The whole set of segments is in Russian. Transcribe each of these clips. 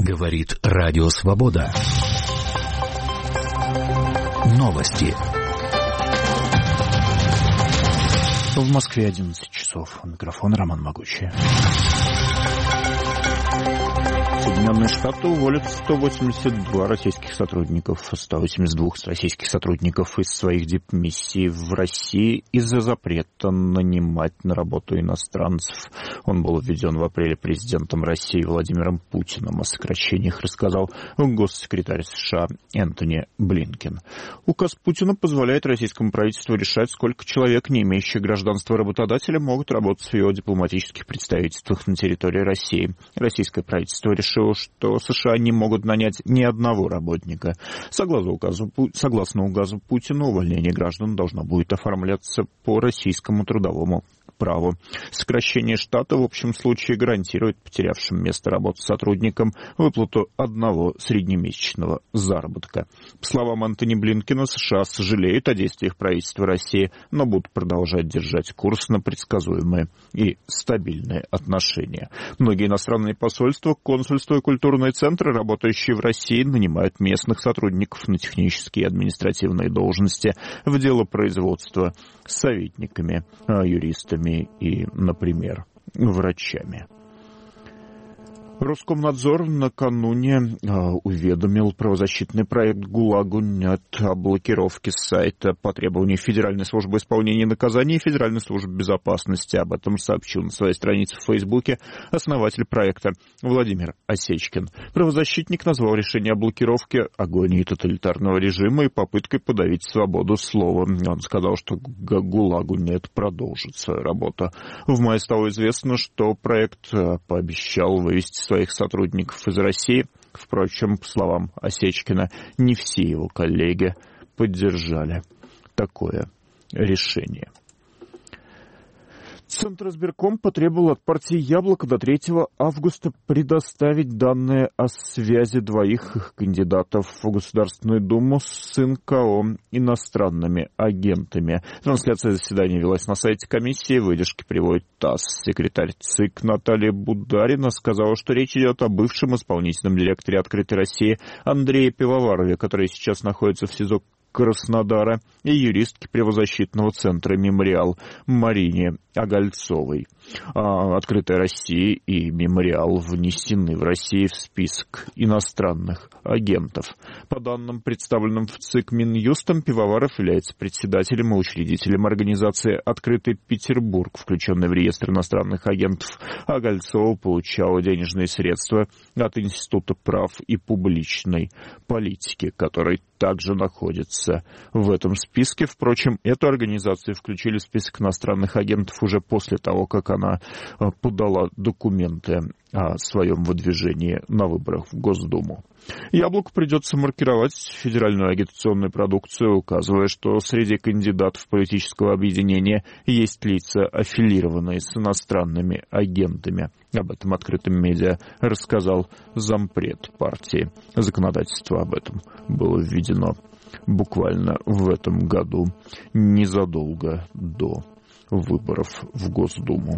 Говорит Радио Свобода. Новости. В Москве 11 часов. У микрофона Роман Могучий. Соединенные Штаты уволят 182 российских сотрудников, 182 российских сотрудников из своих дипмиссий в России из-за запрета нанимать на работу иностранцев. Он был введен в апреле президентом России Владимиром Путиным. О сокращениях рассказал госсекретарь США Энтони Блинкен. Указ Путина позволяет российскому правительству решать, сколько человек, не имеющих гражданства работодателя, могут работать в его дипломатических представительствах на территории России. Российское правительство решило, что США не могут нанять ни одного работника. Согласно указу Путина, увольнение граждан должно будет оформляться по российскому трудовому праву. Сокращение штата в общем случае гарантирует потерявшим место работы сотрудникам выплату одного среднемесячного заработка. По словам Энтони Блинкена, США сожалеют о действиях правительства России, но будут продолжать держать курс на предсказуемые и стабильные отношения. Многие иностранные посольства, консульства и культурные центры, работающие в России, нанимают местных сотрудников на технические и административные должности в делопроизводство с советниками, юристами и, например, врачами. Роскомнадзор накануне уведомил правозащитный проект «ГУЛАГу.нет» о блокировке сайта по требованию Федеральной службы исполнения наказаний и Федеральной службы безопасности. Об этом сообщил на своей странице в Фейсбуке основатель проекта Владимир Осечкин. Правозащитник назвал решение о блокировке агонией тоталитарного режима и попыткой подавить свободу слова. Он сказал, что «ГУЛАГу.нет» продолжит свою работу. В мае стало известно, что проект пообещал вывести своих сотрудников из России. Впрочем, по словам Осечкина, не все его коллеги поддержали такое решение. Центризбирком потребовал от партии «Яблоко» до 3 августа предоставить данные о связи двоих кандидатов в Государственную Думу с НКО иностранными агентами. Трансляция заседания велась на сайте комиссии, выдержки приводит ТАСС. Секретарь ЦИК Наталья Бударина сказала, что речь идет о бывшем исполнительном директоре «Открытой России» Андрее Пивоварове, который сейчас находится в СИЗО Краснодара, и юристки правозащитного центра «Мемориал» Марине Огольцовой. «Открытая Россия» и «Мемориал» внесены в Россию в список иностранных агентов. По данным, представленным в ЦИК Минюстом, Пивоваров является председателем и учредителем организации «Открытый Петербург», включенной в реестр иностранных агентов. Огольцова получала денежные средства от Института прав и публичной политики, который также находится в этом списке. Впрочем, эту организацию включили в список иностранных агентов уже после того, как она подала документы о своем выдвижении на выборах в Госдуму. «Яблоку» придется маркировать федеральную агитационную продукцию, указывая, что среди кандидатов политического объединения есть лица, аффилированные с иностранными агентами. Об этом открытым медиа рассказал зампред партии. Законодательство об этом было введено буквально в этом году, незадолго до выборов в Госдуму.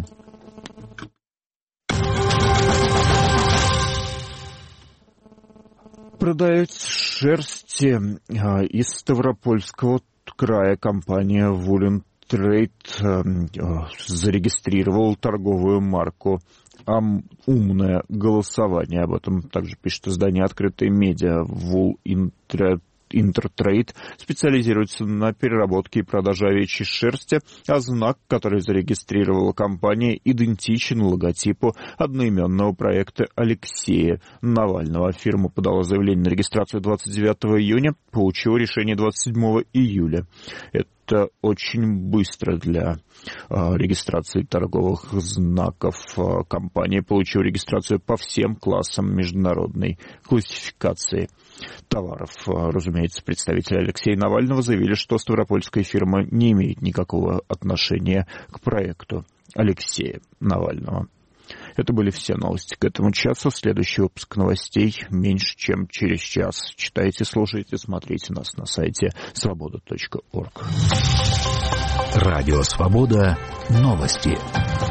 Продавец шерсти из Ставропольского края компания Вулен Трейд зарегистрировал торговую марку «Умное голосование». Об этом также пишет издание «Открытые медиа». Вул Интертрейд специализируется на переработке и продаже овечьей шерсти, а знак, который зарегистрировала компания, идентичен логотипу одноименного проекта Алексея Навального. Фирма подала заявление на регистрацию 29 июня, получила решение 27 июля. Это очень быстро для регистрации торговых знаков. Компания получила регистрацию по всем классам международной классификации товаров. Разумеется, представители Алексея Навального заявили, что ставропольская фирма не имеет никакого отношения к проекту Алексея Навального. Это были все новости к этому часу. Следующий выпуск новостей меньше, чем через час. Читайте, слушайте, смотрите нас на сайте свобода.орг. Радио «Свобода». Новости.